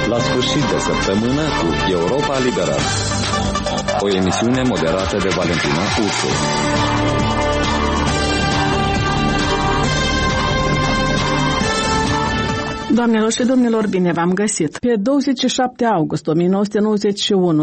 la sfârșit de săptămână cu Europa Liberă. O emisiune moderată de Valentina Ursu. Doamnelor și domnilor, bine v-am găsit! Pe 27 august 1991,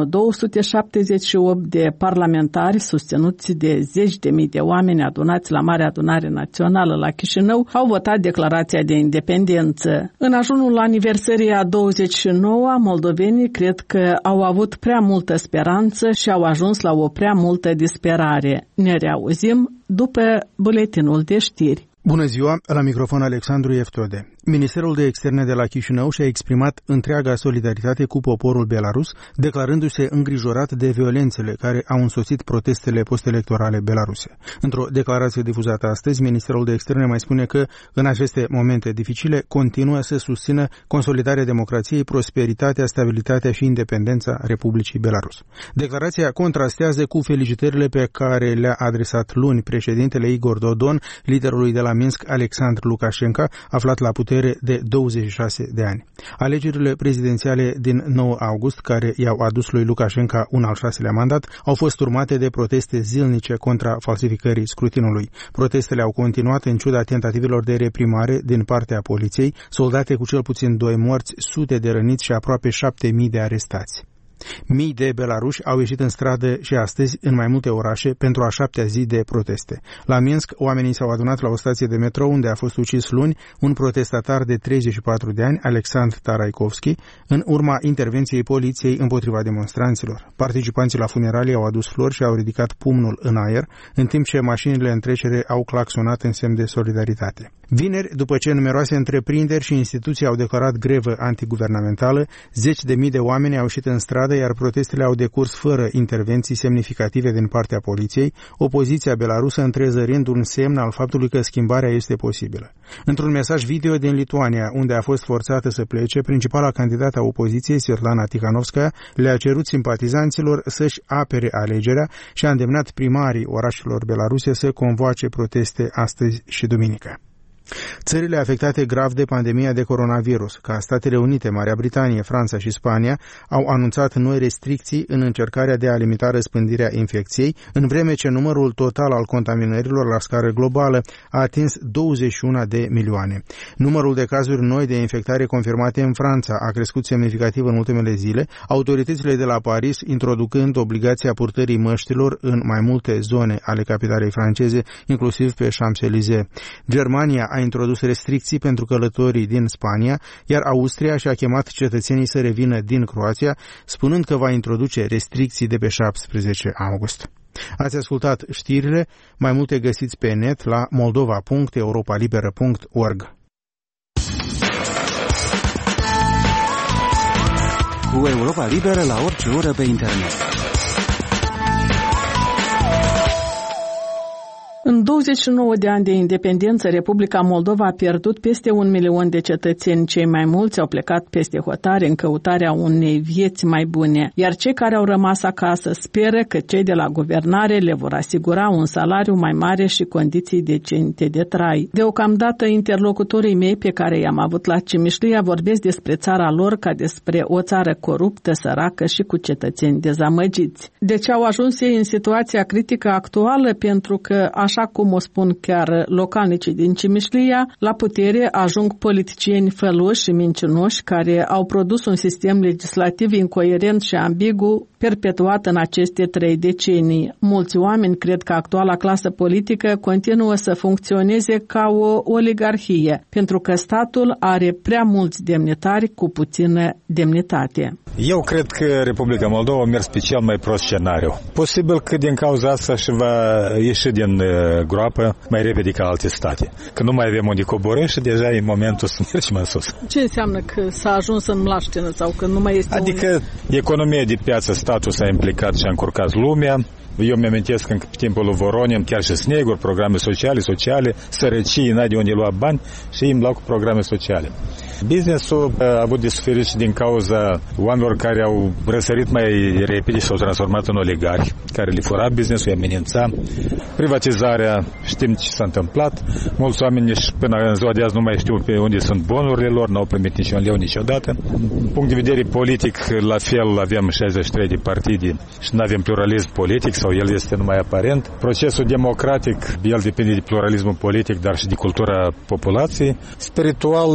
278 de parlamentari susținuți de zeci de mii de oameni adunați la Marea Adunare Națională la Chișinău au votat declarația de independență. În ajunul aniversării a 29-a, moldovenii cred că au avut prea multă speranță și au ajuns la o prea multă disperare. Ne reauzim după buletinul de știri. Bună ziua, la microfon Alexandru Eftode. Ministerul de Externe de la Chișinău și-a exprimat întreaga solidaritate cu poporul belarus, declarându-se îngrijorat de violențele care au însoțit protestele postelectorale belaruse. Într-o declarație difuzată astăzi, Ministerul de Externe mai spune că, în aceste momente dificile, continuă să susțină consolidarea democrației, prosperitatea, stabilitatea și independența Republicii Belarus. Declarația contrastează cu felicitările pe care le-a adresat luni președintele Igor Dodon, liderului de la Minsk, Alexandr Lukashenko, aflat la putere de 26 de ani. Alegerile prezidențiale din 9 august, care i-au adus lui Lukashenko un al 6-lea mandat, au fost urmate de proteste zilnice contra falsificării scrutinului. Protestele au continuat în ciuda tentativelor de reprimare din partea poliției, soldate cu cel puțin 2 morți, sute de răniți și aproape 7.000 de arestați. Mii de belaruși au ieșit în stradă și astăzi în mai multe orașe pentru a 7-a zi de proteste. La Minsk, oamenii s-au adunat la o stație de metrou unde a fost ucis luni un protestatar de 34 de ani, Alexandr Taraikovski, în urma intervenției poliției împotriva demonstranților. Participanții la funeralie au adus flori și au ridicat pumnul în aer, în timp ce mașinile în trecere au claxonat în semn de solidaritate. Vineri, după ce numeroase întreprinderi și instituții au declarat grevă antiguvernamentală, zeci de mii de oameni au ieșit în stradă, iar protestele au decurs fără intervenții semnificative din partea poliției, opoziția belarusă întrezărind un semn al faptului că schimbarea este posibilă. Într-un mesaj video din Lituania, unde a fost forțată să plece, principala candidată a opoziției, Svetlana Tikhanovskaya, le-a cerut simpatizanților să-și apere alegerea și a îndemnat primarii orașelor belaruse să convoace proteste astăzi și duminică. Țările afectate grav de pandemia de coronavirus, ca Statele Unite, Marea Britanie, Franța și Spania, au anunțat noi restricții în încercarea de a limita răspândirea infecției, în vreme ce numărul total al contaminărilor la scară globală a atins 21 de milioane. Numărul de cazuri noi de infectare confirmate în Franța a crescut semnificativ în ultimele zile, autoritățile de la Paris introducând obligația purtării măștilor în mai multe zone ale capitalei franceze, inclusiv pe Champs-Élysées. Germania a introdus restricții pentru călătorii din Spania, iar Austria și-a chemat cetățenii să revină din Croația, spunând că va introduce restricții de pe 17 august. Ați ascultat știrile, mai multe găsiți pe net la moldova.europalibera.org. Cu Europa Liberă la orice oră pe internet. În 29 de ani de independență, Republica Moldova a pierdut peste 1 milion de cetățeni. Cei mai mulți au plecat peste hotare în căutarea unei vieți mai bune, iar cei care au rămas acasă speră că cei de la guvernare le vor asigura un salariu mai mare și condiții decente de trai. Deocamdată, interlocutorii mei pe care i-am avut la Cimișlia vorbesc despre țara lor ca despre o țară coruptă, săracă și cu cetățeni dezamăgiți. De ce au ajuns ei în situația critică actuală? Pentru că, așa cum o spun chiar localnicii din Cimișlia, la putere ajung politicieni făloși și mincinoși care au produs un sistem legislativ incoerent și ambigu perpetuat în aceste 3 decenii. Mulți oameni cred că actuala clasă politică continuă să funcționeze ca o oligarhie, pentru că statul are prea mulți demnitari cu puțină demnitate. Eu cred că Republica Moldova a mers pe cel mai prost scenariu. Posibil că din cauza asta și va ieși din groapă mai repede ca alte state. Că nu mai avem unde coborî și deja e momentul să mergem în sus. Ce înseamnă că s-a ajuns în mlaștină sau că nu mai este Adică economia de piață, statul s-a implicat și a încurcat lumea, Eu mi-amintesc încă pe timpul lui Voronin, chiar și sneguri, programe sociale, sărăcii, n-ai de unde lua bani și ei îmi luau cu programe sociale. Business-ul a avut de suferit și din cauza oamenilor care au răsărit mai repede și s-au transformat în oligarhi, care le fura business-ul, îi amenința. Privatizarea, știm ce s-a întâmplat. Mulți oameni până în ziua de azi nu mai știu pe unde sunt bonurile lor, n-au primit nici un leu niciodată. Din punct de vedere politic, la fel, avem 63 de partide și nu avem pluralism politic, sau el este numai aparent. Procesul democratic, el depinde de pluralismul politic, dar și de cultura populației. Spiritual,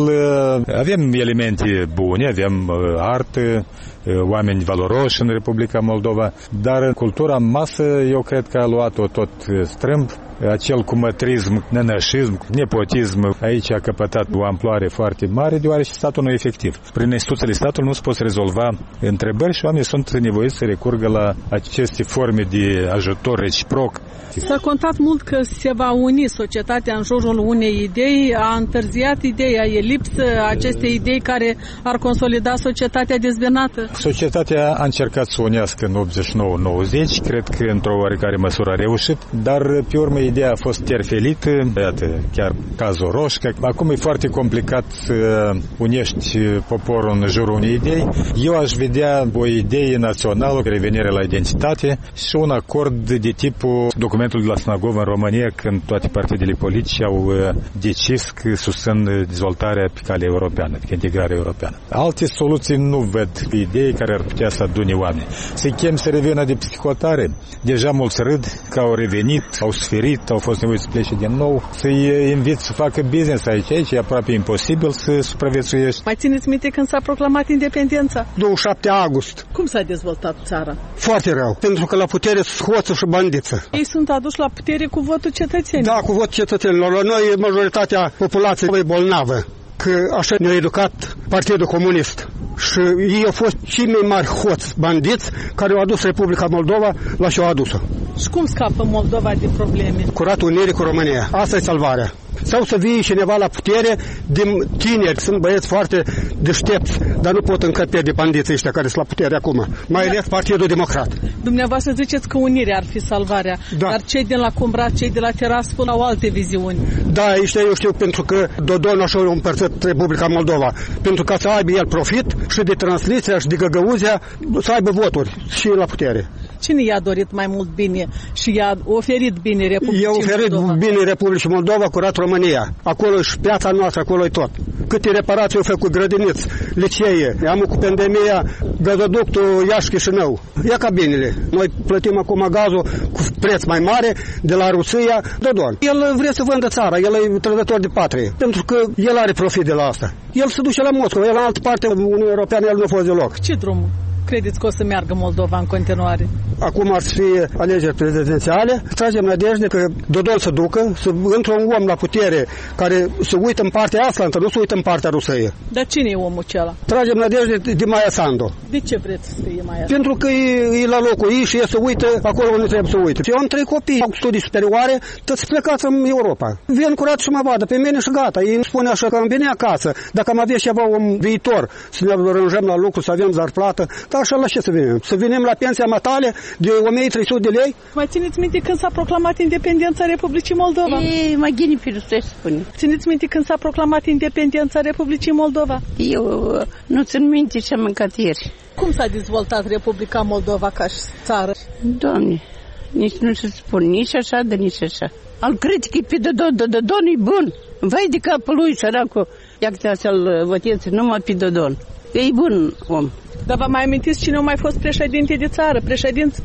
avem elemente bune, avem artă, oameni valoroși în Republica Moldova, dar cultura în masă, eu cred că a luat-o tot strâmb. Acel cumătrism, nenășism, nepotism, aici a căpătat o amploare foarte mare, deoarece statul nu e efectiv. Prin instituțiile statului nu se pot rezolva întrebări și oamenii sunt nevoiți să recurgă la aceste forme de ajutor reciproc. S-a contat mult că se va uni societatea în jurul unei idei, a întârziat ideea, e lipsă acestei idei care ar consolida societatea dezbinată. Societatea a încercat să unească în 89-90, cred că într-o oarecare măsură a reușit, dar pe urmă ideea a fost terfelită, iată, chiar cazul Roșca. Acum e foarte complicat să unești poporul în jurul unei idei. Eu aș vedea o idee națională, revenire la identitate și un acord de tipul documentul de la Snagov în România, când toate partidele politice au decis că susțin dezvoltarea pe calea europeană, pe integrarea europeană. Alte soluții nu văd idei care ar putea să adune oameni. Să-i chem să revină de psihotare. Deja mulți râd că au revenit, au suferit, au fost nevoiți să plece din nou. Să-i invit să facă business aici e aproape imposibil să supraviețuiești. Mai țineți minte când s-a proclamat independența? 27 august. Cum s-a dezvoltat țara? Foarte rău, pentru că la putere sunt hoță și bandiță. Ei sunt aduși la putere cu votul cetățenilor. Da, cu votul cetățenilor. La noi majoritatea populației e bolnavă, că așa ne-a educat Partidul Comunist. Și ei au fost cei mai mari hoți bandiți care au adus Republica Moldova la ce au adus-o. Și cum scapă Moldova de probleme? Curat unirii cu România. Asta e salvarea. Sau să vie cineva la putere din tineri, sunt băieți foarte deștepți, dar nu pot încăpe de bandiții ăștia care sunt la putere acum, mai ales Partidul Democrat. Dumneavoastră ziceți că unirea ar fi salvarea, da. Dar cei de la Cumbrat, cei de la Tiraspol au alte viziuni. Da, ăștia eu știu, pentru că Dodon așa a împărțit Republica Moldova, pentru ca să aibă el profit și de Transnistria și de Găgăuzia, să aibă voturi și la putere. Cine i-a dorit mai mult bine și i-a oferit bine Republicii Moldova? I-a oferit bine Republicii Moldova, curat România. Acolo e și piața noastră, acolo e tot. Câte reparații au făcut, grădiniți, licee. Am cu pandemia gazoductul Iași-Chișinău. Ia cabinele. Noi plătim acum gazul cu preț mai mare de la Rusia. Dodon. El vrea să vândă țara, el e trădător de patrie. Pentru că el are profit de la asta. El se duce la Moscova, el în altă parte, Uniunea Europeană, el nu a fost deloc. Ce drum credeți că o să meargă Moldova în continuare? Acum ar fi alegeri prezidențiale. Tragem nădejde că Dodon să ducă, să intre un om la putere care se uită în partea Aslantă, nu se uită în partea Rusiei. Dar cine e omul acela? Tragem nădejde de Maia Sandu. De ce vreți să fie Maia Sandu? Pentru că e la locul ei și e să uită acolo unde trebuie să uite. Eu am 3 copii, au studii superioare, toți plecați în Europa. Vin curat și mă vadă pe mine și gata. Ei îmi spune așa că am venit acasă, dacă am avea ceva un viitor, să ne arranjăm la lucru, să avem zarplată, dar așa la ce să venim? Să venim la pensia matale de 1300 de lei? Mai țineți minte când s-a proclamat independența Republicii Moldova? E mai gine pe spune. Țineți minte când s-a proclamat independența Republicii Moldova? Eu nu țin minte ce am mâncat ieri. Cum s-a dezvoltat Republica Moldova ca și țară? Doamne, nici nu se spune, nici așa, de nici așa. Al critic pe Dodon e bun. Vai de capul lui, săracul. Ia că să-l voteți numai pe Dodon. E bun om. Dar vă mai amintiți cine a mai fost președinte de țară, președinți?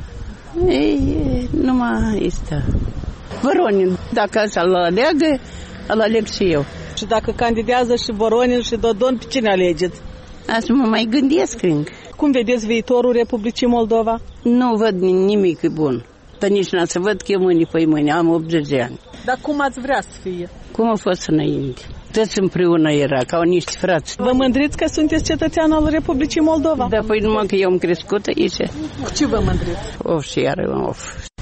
Ei, numai este. Voronin, dacă să-l aleagă, îl aleg și eu. Și dacă candidează și Voronin și Dodon, pe cine alegeți? Asta mă mai gândesc încă. Cum vedeți viitorul Republicii Moldova? Nu văd nimic bun. Dar nici n-a să văd că eu mâine, am 80 de ani. Dar cum ați vrea să fie? Cum a fost înainte? Toți împreună era, ca niște frați. Vă mândriți că sunteți cetățean al Republicii Moldova? Da, păi numai că eu am crescut aici. Cu ce vă mândriți? Și iară,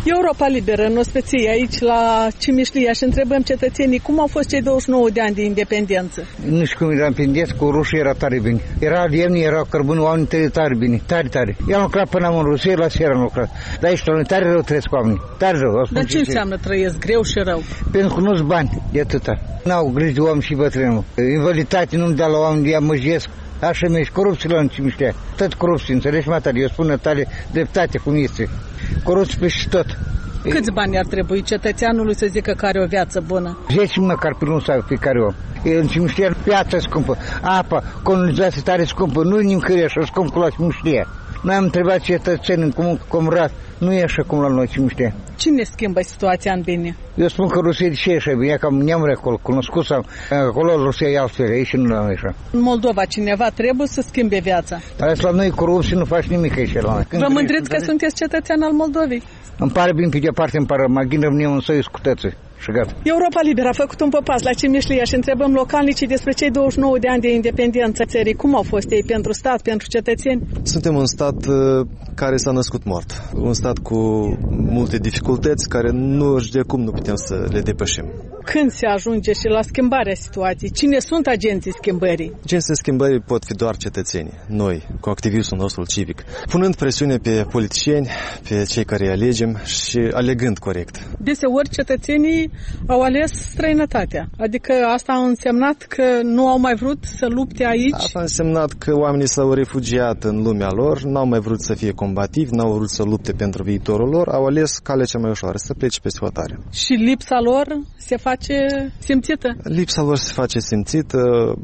Europa Liberă, în ospeție, aici la Cimișlia, și întrebăm cetățenii cum au fost cei 29 de ani de independență. Nu știu cum era independență, cu rușii era tare bine. Era lemn, era cărbun, oamenii tare bine, tare. Eu am lucrat până am în Rusia, la seara am lucrat. Dar aici tare rău trăiesc oamenii, tare rău. Dar ce înseamnă trăiesc greu și rău? Pentru că nu-s bani, e atâta. N-au grijă de oameni și bătrânul. Invaliditate nu-mi dea la oameni, ea măjesc. Așa mergi, corupție la Cimiștea. Tot corupție, înțelegi, matale? Eu spun tale dreptate cum este. Corupție peste tot. Câți bani ar trebui cetățeanului să zică că are o viață bună? 10 măcar pe lună sau fiecare om. În Cimiștea piața scumpă, apa, colonizație tare scumpă, nu-i nimănui așa scump cu la Cimiștea. Noi am întrebat cetățeni în comun cu Comrat, nu e așa cum la noi Cimiștea. Cine schimbă situația în bine? Eu spun că Rusia de ce e așa bine, că am neamuri acolo, cunoscut sau acolo Rusia e altfel, aici nu e așa. În Moldova cineva trebuie să schimbe viața. Dar la noi corupție nu faci nimic aici la noi. Vă mândriți că sunteți cetățean al Moldovei? Îmi pare bine pe departe, îmi pare maghină, rămânem în soius cu tății. Și gata. Europa Liberă a făcut un popas la Cimișlia și întrebăm localnicii despre cei 29 de ani de independență țării. Cum au fost ei pentru stat, pentru cetățeni? Suntem un stat care s-a născut mort. Un stat cu multe dificultăți care nu știu de cum nu putem să le depășim. Când se ajunge și la schimbarea situației? Cine sunt agenții schimbării? Agenții schimbării pot fi doar cetățenii, noi, cu activismul nostru civic, punând presiune pe politicieni, pe cei care îi alegem și alegând corect. Deseori cetățenii au ales străinătatea. Adică asta a însemnat că nu au mai vrut să lupte aici? Asta a însemnat că oamenii s-au refugiat în lumea lor, n-au mai vrut să fie combativi, n-au vrut să lupte pentru viitorul lor, au ales calea cea mai ușoară, să plece peste hotare. Și lipsa lor se face simțită? Lipsa lor se face simțită,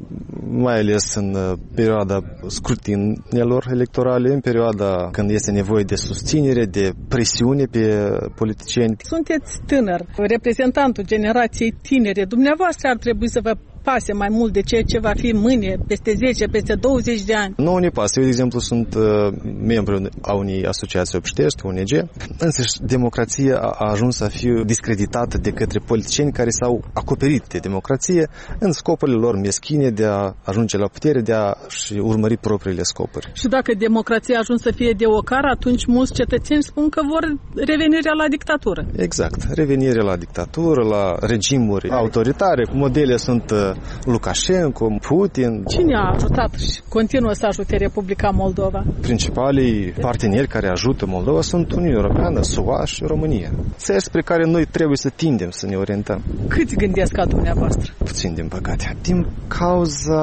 mai ales în perioada scrutinelor electorale, în perioada când este nevoie de susținere, de presiune pe politicieni. Sunteți tânăr, reprezentantul generației tinere. Dumneavoastră ar trebui să vă pase mai mult de ceea ce va fi mâine, peste 10, peste 20 de ani. Nu ne pasă. Eu, de exemplu, sunt membru a unei asociații obștești, ONG, însă democrația a ajuns să fie discreditată de către politicieni care s-au acoperit de democrație în scopurile lor meschine de a ajunge la putere, de a-și urmări propriile scopuri. Și dacă democrația a ajuns să fie de ocar, atunci mulți cetățeni spun că vor revenirea la dictatură. Exact. Revenirea la dictatură, la regimuri autoritare. Modele sunt Lukashenko, Putin. Cine a ajutat și continuă să ajute Republica Moldova? Principalii parteneri care ajută Moldova sunt Uniunea Europeană, SUA și România. Țări spre care noi trebuie să tindem să ne orientăm. Câți gândesc ca dumneavoastră? Puțin, din păcate. Din cauza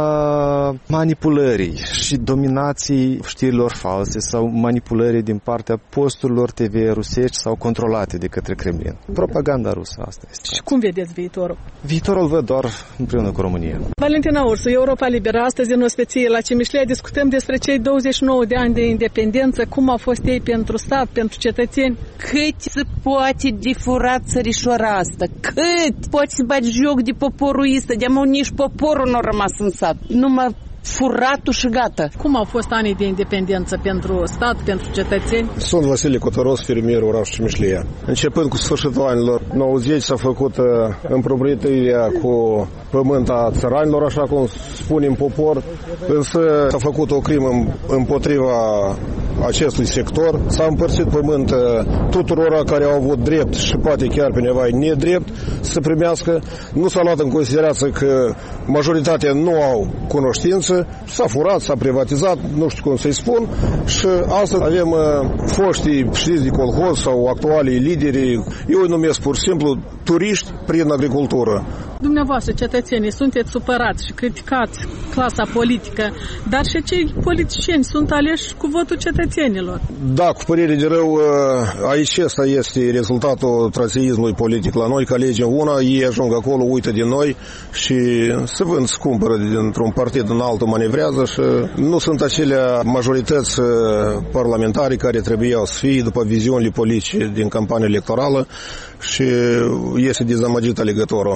manipulării și dominației știrilor false sau manipulării din partea posturilor TV rusești sau controlate de către Kremlin. Propaganda rusă, asta este. Și cum vedeți viitorul? Viitorul văd doar împreună cu România. Valentina Ursu, Europa Liberă. Astăzi în ospeție la Cimișlia discutăm despre cei 29 de ani de independență, cum au fost ei pentru stat, pentru cetățeni. Cât se poate de furat țărișoara asta? Cât poate să bagi joc de poporul ăsta? De-amă nici poporul nu a rămas în sat. Numai furatul și gata. Cum au fost anii de independență pentru stat, pentru cetățeni? Sunt Vasile Cotoros, fermier, orașul Cimișlia. Începând cu sfârșitul anilor 90 s-a făcut împrumutuirea cu pământ a țăranilor, așa cum spunem popor, însă s-a făcut o crimă împotriva acestui sector. S-a împărțit pământ tuturora care au avut drept și poate chiar pe nevai nedrept să primească. Nu s-a luat în considerație că majoritatea nu au cunoștință. S-a furat, s-a privatizat, nu știu cum să-i spun, și astăzi avem foștii știți de colhoz sau actualii lideri, eu îi numesc pur și simplu turiști prin agricultură. Dumneavoastră, cetățenii, sunteți supărați și criticați clasa politică, dar și cei politicieni sunt aleși cu votul cetățenilor. Da, cu părere de rău, aici ăsta este rezultatul traseismului politic la noi, că alegem una, ei ajung acolo, uită din noi și se vând, se cumpără dintr-un partid în altul, manevrează și nu sunt acelea majorități parlamentare care trebuiau să fie după viziunile politice din campania electorală și este dezamăgit alegătorul. Când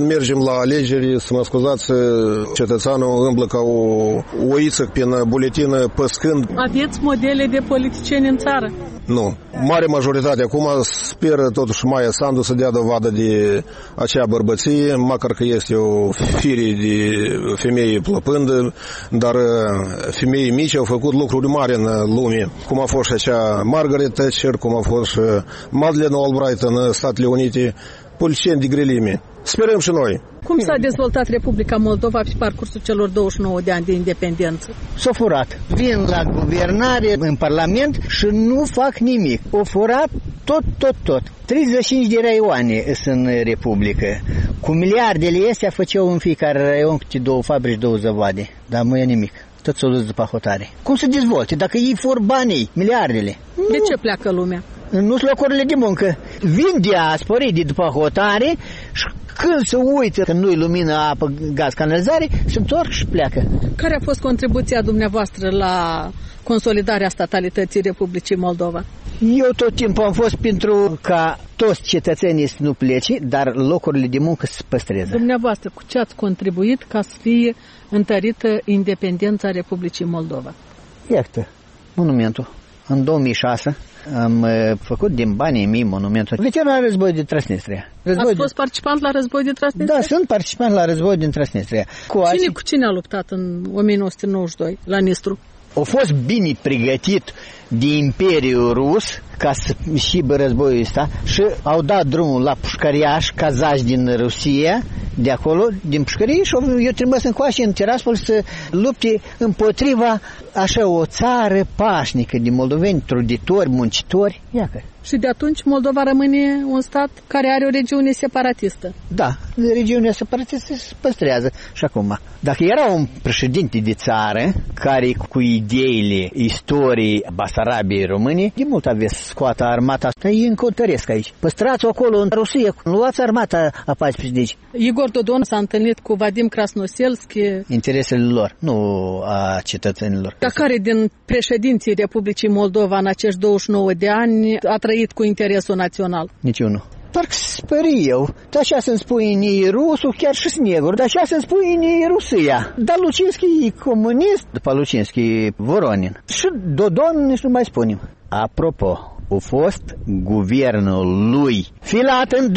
când mergem la alegeri, să mă scuzați, cetățeanul îmblă ca o oiță prin buletină păscând. Aveți modele de politicieni în țară? Nu. Mare majoritate. Acum speră totuși Maia Sandu să dea dovadă de acea bărbăție, măcar că este o fire de femeie plăpândă, dar femeii mici au făcut lucruri mari în lume, cum a fost și acea Margaret Thatcher, cum a fost și Madeleine Albright în Statele Unite, politicieni de grelime. Sperăm și noi. Cum s-a dezvoltat Republica Moldova pe parcursul celor 29 de ani de independență? S-a furat. Vin la guvernare, în Parlament și nu fac nimic. O furat tot. 35 de raioane sunt în Republică. Cu miliardele astea făceau în fiecare raion câte 2 fabrici, 2 zăvoade. Dar nu e nimic. Tot s-a dus după hotare. Cum să dezvolte? Dacă ei fur banii, miliardele. De ce pleacă lumea? Nu-s locurile de muncă. Vin diasporii de după hotare și când se uită că nu-i lumină, apă, gaz, canalizare, se întorc și pleacă. Care a fost contribuția dumneavoastră la consolidarea statalității Republicii Moldova? Eu tot timpul am fost pentru ca toți cetățenii să nu plece, dar locurile de muncă să se păstreze. Dumneavoastră, cu ce ați contribuit ca să fie întărită independența Republicii Moldova? Iată, monumentul. În 2006 am făcut din banii mei monumentul veteran războiului din Transnistria. Ați fost participant la războiul din Transnistria? Da, sunt participant la războiul din Transnistria. Cu cine a luptat în 1992 la Nistru? A fost bine pregătit de Imperiul Rus ca să șibă războiul ăsta și au dat drumul la pușcăriași, cazași din Rusia, de acolo, din pușcărie, și eu trebuie să încoace în Tiraspol să lupte împotriva așa o țară pașnică de moldoveni, truditori, muncitori. Iacă. Și de atunci Moldova rămâne un stat care are o regiune separatistă. Da, regiunea separatistă se păstrează și acum. Dacă era un președinte de țară care cu ideile istoriei Basarabiei române, de mult aveți scoată armata asta, ei încă o tăresc aici. Păstrați-o acolo în Rusia, luați armata a 14. Igor Dodon s-a întâlnit cu Vadim Krasnoselski. Interesele lor, nu a cetățenilor. Dar care din președinții Republicii Moldova în acești 29 de ani a trăit cu interesul național? Niciunul. Parcă sper eu. Dar așa să-mi spui ni rusul, chiar și negru, dar așa să-mi spui ni Rusia. Dar Lucinski e comunist, după Lucinski Voronin. Și Dodon nici nu mai spunem. Apropo, a fost guvernul lui filat în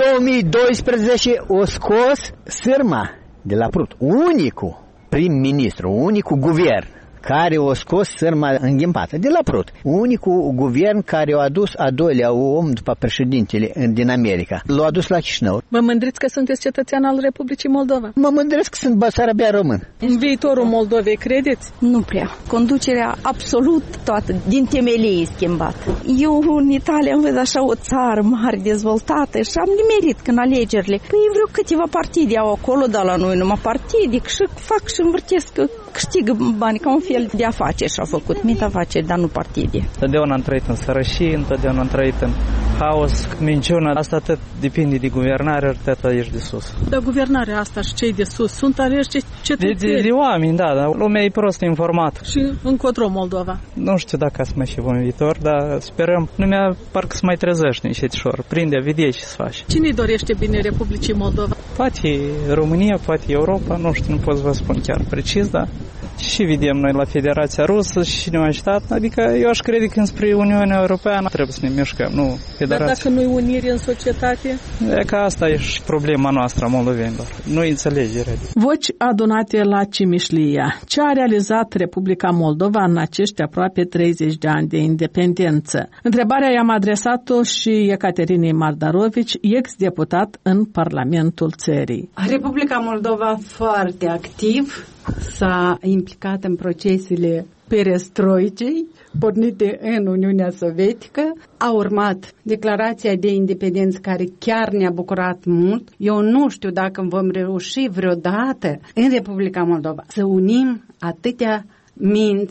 2012, o scos sârma de la Prut. Unicul prim-ministru, unicul guvern care o scos sârma înghimpată de la Prut. Unicul guvern care a adus a doilea om după președintele din America. L-a adus la Chișinău. Vă mândriți că sunteți cetățean al Republicii Moldova? Mă mândresc că sunt basarabia român. În viitorul Moldovei credeți? Nu prea. Conducerea absolut toată, din temelie e schimbat. Eu în Italia am văzut așa o țară mare, dezvoltată și am nimerit când alegerile. Păi vreo câteva partide au acolo, dar la noi numai partide și fac și învârtesc că câștigă bani ca un fel de afaceri și-au făcut mit afaceri, dar nu partide. Întotdeauna am trăit în sărășie, întotdeauna am trăit în haos, minciuna. Asta tot depinde de guvernare, atât ești de sus. Dar guvernarea asta și cei de sus sunt aleși cetățeni. De oameni, da, dar lumea e prost informată. Și încotro Moldova? Nu știu dacă să mai și în viitor, dar sperăm. Lumea parcă să mai trezește nișetișor. Prinde, vede ce să faci. Cine-i dorește bine Republicii Moldova? Poate România, poate Europa, nu știu, nu pot să vă spun chiar precis, dar și vedem noi la Federația Rusă și ne-au ajutat. Adică eu aș crede că înspre Uniunea Europeană trebuie să ne mișcăm, nu Federația. Dar dacă nu-i unire în societate? E că asta e și problema noastră a moldovenilor. Nu-i înțelegere. Voci adunate la Cimișlia. Ce a realizat Republica Moldova în acești aproape 30 de ani de independență? Întrebarea i-am adresat-o și Ecaterinei Mardarovici, ex-deputat în Parlamentul țării. Republica Moldova foarte activ s-a implicat în procesele perestroicei pornite în Uniunea Sovietică. A urmat declarația de independență care chiar ne-a bucurat mult. Eu nu știu dacă vom reuși vreodată în Republica Moldova să unim atâtea minți,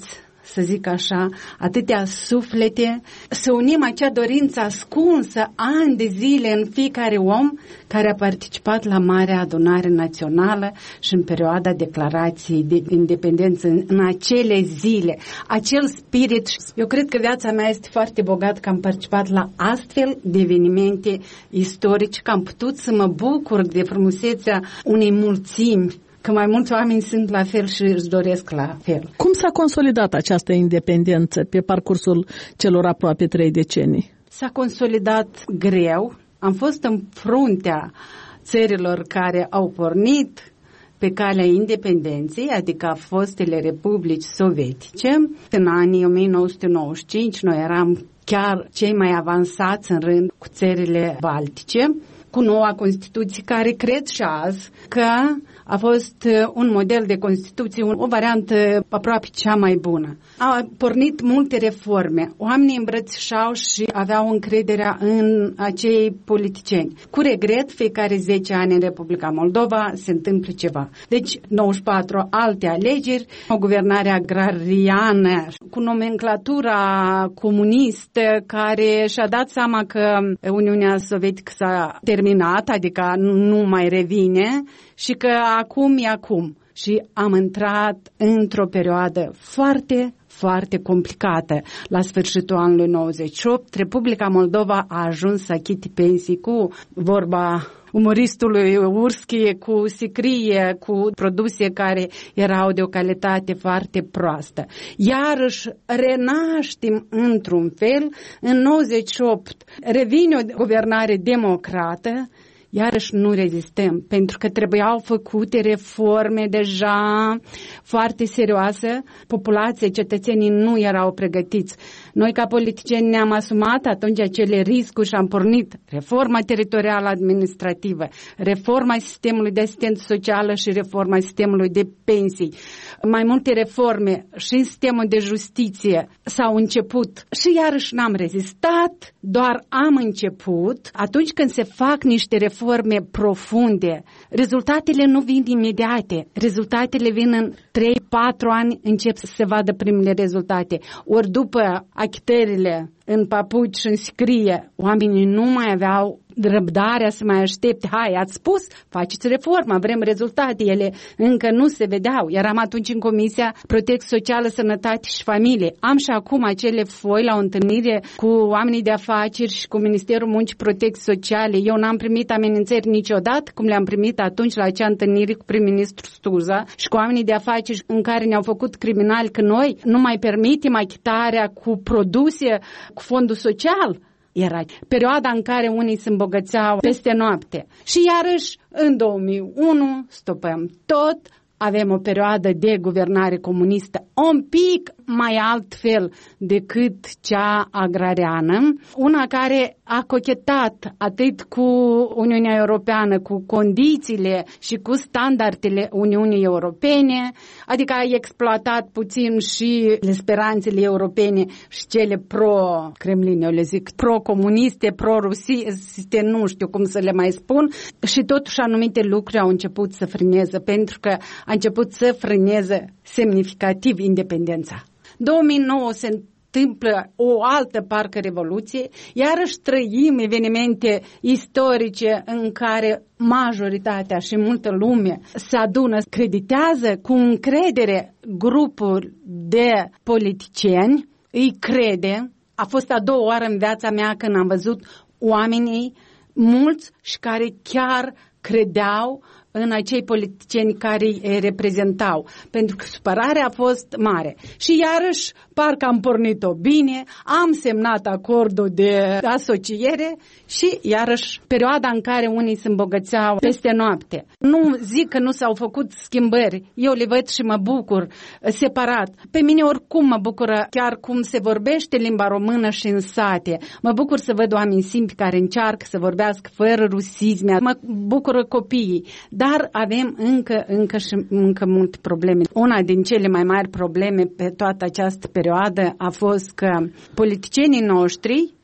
să zic așa, atâtea suflete, să unim acea dorință ascunsă ani de zile în fiecare om care a participat la Marea Adunare Națională și în perioada declarației de independență, în acele zile. Acel spirit, eu cred că viața mea este foarte bogată că am participat la astfel de evenimente istorice, că am putut să mă bucur de frumusețea unei mulțimi, că mai mulți oameni sunt la fel și își doresc la fel. Cum s-a consolidat această independență pe parcursul celor aproape 3 decenii? S-a consolidat greu. Am fost în fruntea țărilor care au pornit pe calea independenței, adică fostele republici sovietice. În anii 1995 noi eram chiar cei mai avansați în rând cu țările baltice, cu noua Constituție, care cred și azi că a fost un model de Constituție, o variantă aproape cea mai bună. Au pornit multe reforme. Oamenii îmbrățișau și aveau încrederea în acei politicieni. Cu regret, fiecare 10 ani în Republica Moldova se întâmplă ceva. Deci, 94 alte alegeri, o guvernare agrariană cu nomenclatura comunistă care și-a dat seama că Uniunea Sovietică s-a terminat, adică nu mai revine și că acum e acum. Și am intrat într-o perioadă foarte complicată. La sfârșitul anului 98, Republica Moldova a ajuns să achite pensii cu vorba umoristului Urski, cu sicrie, cu produse care erau de o calitate foarte proastă. Iarăși renaștem într-un fel, în 98 revine o guvernare democrată, iarăși nu rezistăm, pentru că trebuiau făcute reforme deja foarte serioase, populația, cetățenii nu erau pregătiți. Noi ca politicieni ne-am asumat atunci acele riscuri și am pornit reforma teritorială administrativă, reforma sistemului de asistență socială și reforma sistemului de pensii. Mai multe reforme și în sistemul de justiție s-au început și iarăși n-am rezistat, doar am început. Atunci când se fac niște reforme profunde, rezultatele nu vin imediate, rezultatele vin în 3-4 ani, încep să se vadă primele rezultate. Ori după achitările în papuci și în sicrie, oamenii nu mai aveau răbdarea să mai aștepte. Hai, ați spus, faceți reforma, vrem rezultate. Ele încă nu se vedeau. Eram atunci în Comisia Protecție Socială, Sănătate și Familie. Am și acum acele foi la o întâlnire cu oamenii de afaceri și cu Ministerul Muncii Protecție Sociale. Eu n-am primit amenințări niciodată, cum le-am primit atunci la acea întâlnire cu prim-ministru Stuza și cu oamenii de afaceri în care ne-au făcut criminali că noi nu mai permitem achitarea cu produse, cu fondul social. Era perioada în care unii se îmbogățeau peste noapte. Și iarăși, în 2001, stopăm tot, avem o perioadă de guvernare comunistă un pic mai altfel decât cea agrariană, una care a cochetat atât cu Uniunea Europeană, cu condițiile și cu standardele Uniunii Europene, adică a exploatat puțin și speranțele europene și cele pro-Kremlin, eu le zic, pro-comuniste, pro-rusiste, nu știu cum să le mai spun, și totuși anumite lucruri au început să frâneze, pentru că a început să frâneze semnificativ independența. 2009 se întâmplă o altă parcă revoluție, iarăși trăim evenimente istorice în care majoritatea și multă lume se adună, creditează cu încredere grupuri de politicieni, îi crede. A fost a doua oară în viața mea când am văzut oamenii mulți și care chiar credeau în acei politicieni care îi reprezentau, pentru că supărarea a fost mare. Și iarăși, parcă am pornit-o bine, am semnat acordul de asociere și iarăși perioada în care unii se îmbogățeau peste noapte. Nu zic că nu s-au făcut schimbări, eu le văd și mă bucur separat. Pe mine oricum mă bucură chiar cum se vorbește limba română și în sate. Mă bucur să văd oameni simpli care încearcă să vorbească fără rusisme, mă bucură copiii. Dar avem încă multe probleme. Una din cele mai mari probleme pe toată această perioadă a fost că politicienii noștri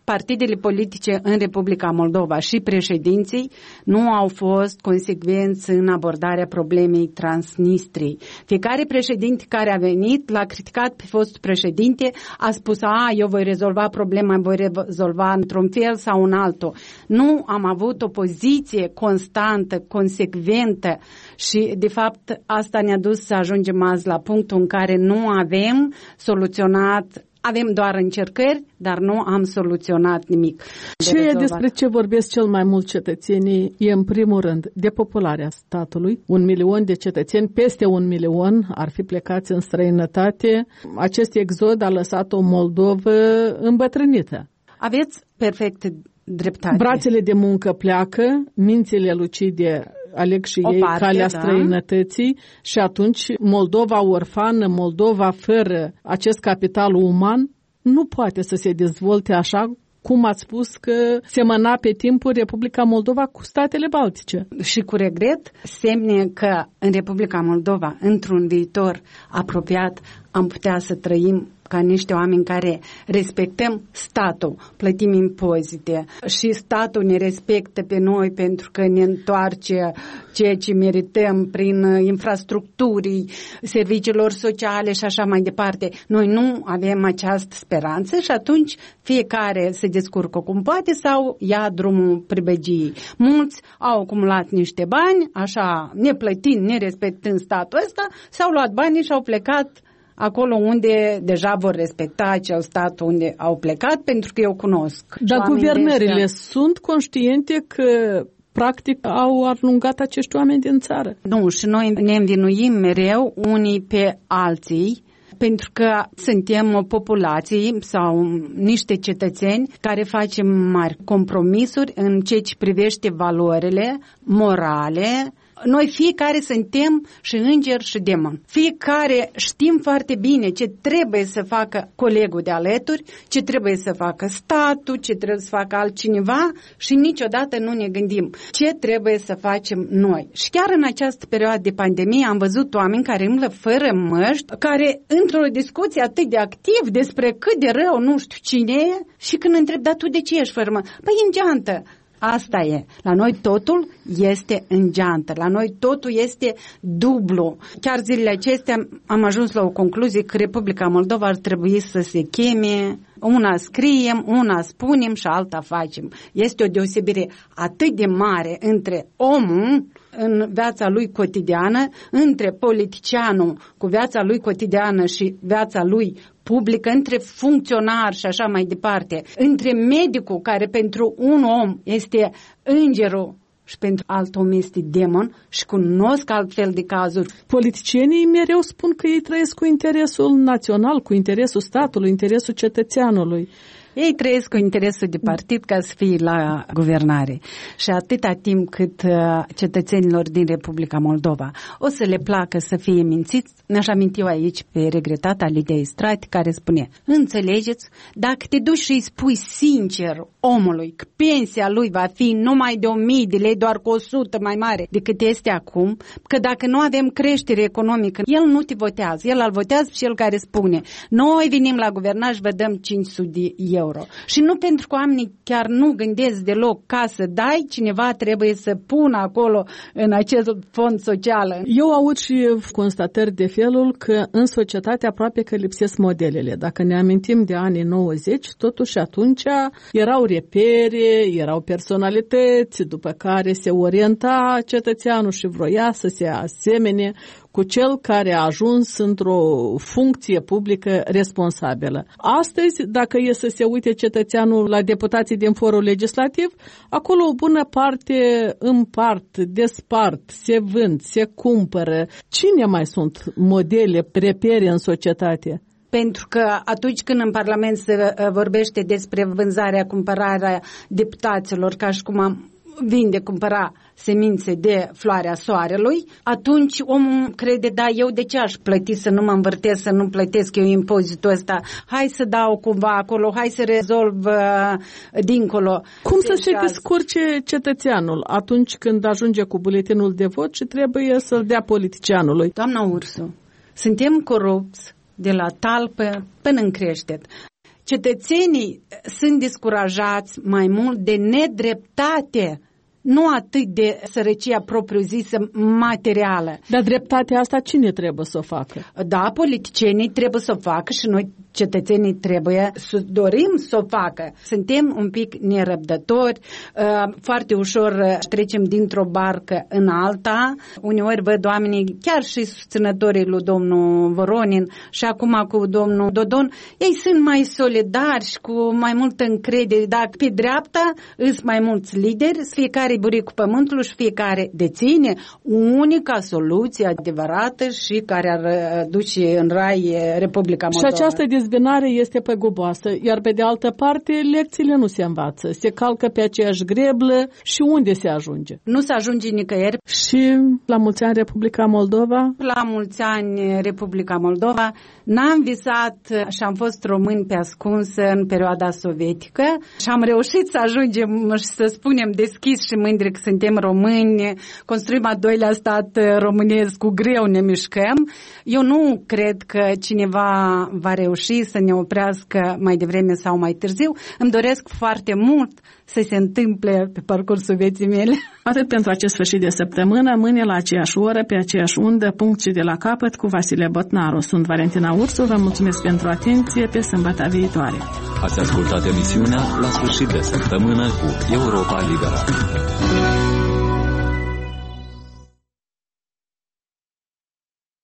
partidele politice în Republica Moldova și președinții nu au fost consecvenți în abordarea problemei Transnistriei. Fiecare președinte care a venit l-a criticat pe fostul președinte, a spus, eu voi rezolva problema, voi rezolva într-un fel sau în altul. Nu am avut o poziție constantă, consecventă și, de fapt, asta ne-a dus să ajungem azi la punctul în care nu avem soluționat. Avem doar încercări, dar nu am soluționat nimic. Ceea despre ce vorbesc cel mai mult cetățenii e, în primul rând, depopularea statului. 1 milion de cetățeni, peste 1 milion, ar fi plecați în străinătate. Acest exod a lăsat o Moldovă îmbătrânită. Aveți perfect dreptate. Brațele de muncă pleacă, mințile lucide aleg și ei calea străinătății și atunci Moldova orfană, Moldova fără acest capital uman nu poate să se dezvolte așa cum ați spus că semăna pe timpul Republica Moldova cu statele baltice. Și cu regret, semne că în Republica Moldova, într-un viitor apropiat, am putea să trăim ca niște oameni care respectăm statul, plătim impozite și statul ne respectă pe noi pentru că ne întoarce ceea ce merităm prin infrastructurii, serviciilor sociale și așa mai departe. Noi nu avem această speranță și atunci fiecare se descurcă cum poate sau ia drumul pribăgiei. Mulți au acumulat niște bani, așa, neplătind, nerespectând statul ăsta, s-au luat banii și au plecat acolo unde deja vor respecta acel stat unde au plecat, pentru că eu cunosc. Dar guvernările sunt conștiente că practic au alungat acești oameni din țară? Nu, și noi ne învinuim mereu unii pe alții, pentru că suntem o populație sau niște cetățeni care facem mari compromisuri în ceea ce privește valorile morale. Noi fiecare suntem și înger și demon. Fiecare știm foarte bine ce trebuie să facă colegul de alături, ce trebuie să facă statul, ce trebuie să facă altcineva și niciodată nu ne gândim ce trebuie să facem noi. Și chiar în această perioadă de pandemie am văzut oameni care umblă fără măști, care într-o discuție atât de activ despre cât de rău nu știu cine e și când întreb, dar tu de ce ești fără măști? Păi în geantă. Asta e. La noi totul este în geantă. La noi totul este dublu. Chiar zilele acestea am ajuns la o concluzie că Republica Moldova ar trebui să se cheme, una scriem, una spunem și alta facem. Este o deosebire atât de mare între omul în viața lui cotidiană, între politicianul cu viața lui cotidiană și viața lui publică, între funcționar și așa mai departe, între medicul care pentru un om este îngerul și pentru alt om este demon și cunosc altfel de cazuri. Politicienii mereu spun că ei trăiesc cu interesul național, cu interesul statului, interesul cetățeanului. Ei trăiesc cu interesul de partid ca să fie la guvernare. Și atâta timp cât cetățenilor din Republica Moldova o să le placă să fie mințiți, ne-aș aminti eu aici pe regretata Lidia Istrati, care spune, înțelegeți, dacă te duci și îi spui sincer omului că pensia lui va fi numai de 1000 de lei, doar cu 100 mai mare decât este acum, că dacă nu avem creștere economică, el nu te votează, el îl votează și el care spune, noi venim la guvernare și vă dăm 500 de euro. Și nu pentru că oamenii chiar nu gândesc deloc ca să dai, cineva trebuie să pună acolo în acest fond social. Eu aud și constatări de felul că în societate aproape că lipsesc modelele. Dacă ne amintim de anii 90, totuși atunci erau repere, erau personalități după care se orienta cetățeanul și vroia să se asemene cu cel care a ajuns într-o funcție publică responsabilă. Astăzi, dacă e să se uite cetățeanul la deputații din forul legislativ, acolo o bună parte împart, despart, se vând, se cumpără. Cine mai sunt modele, repere în societate? Pentru că atunci când în Parlament se vorbește despre vânzarea, cumpărarea deputaților, ca și cum am vinde, cumpăra semințe de floarea soarelui, atunci omul crede, da, eu de ce aș plăti să nu mă învârtesc, să nu plătesc eu impozitul ăsta? Hai să dau cumva acolo, hai să rezolv dincolo. Cum să se descurce cetățeanul atunci când ajunge cu buletinul de vot și trebuie să-l dea politicianului? Doamna Ursu, suntem corupți de la talpă până în creștet. cetățenii sunt descurajați mai mult de nedreptate, nu atât de sărăcia propriu-zisă materială. Dar dreptatea asta cine trebuie să o facă? Da, politicienii trebuie să o facă și noi, cetățenii, trebuie să dorim să o facă. Suntem un pic nerăbdători, foarte ușor trecem dintr-o barcă în alta. Uneori văd oamenii, chiar și susținătorii lui domnul Voronin și acum cu domnul Dodon, ei sunt mai solidari și cu mai multă încredere. Dacă pe dreapta îs mai mulți lideri, fiecare buricul pământului și fiecare deține unica soluție adevărată și care ar duce în rai Republica Moldova. Și această dezbinare este păguboasă, iar pe de altă parte lecțiile nu se învață. Se calcă pe aceeași greblă și unde se ajunge? Nu se ajunge nicăieri. Și la mulți ani Republica Moldova? La mulți ani Republica Moldova. N-am visat și am fost români pe ascuns în perioada sovietică și am reușit să ajungem și să spunem deschis și mândri că suntem români, construim a doilea stat românesc, cu greu ne mișcăm. Eu nu cred că cineva va reuși să ne oprească mai devreme sau mai târziu. Îmi doresc foarte mult să se întâmple pe parcursul vieții mele. Atât pentru acest sfârșit de săptămână, mâine la aceeași oră, pe aceeași undă, punct și de la capăt, cu Vasile Botnaru. Sunt Valentina Ursu, vă mulțumesc pentru atenție, pe sâmbătă viitoare. Ați ascultat emisiunea La sfârșit de săptămână cu Europa Liberă.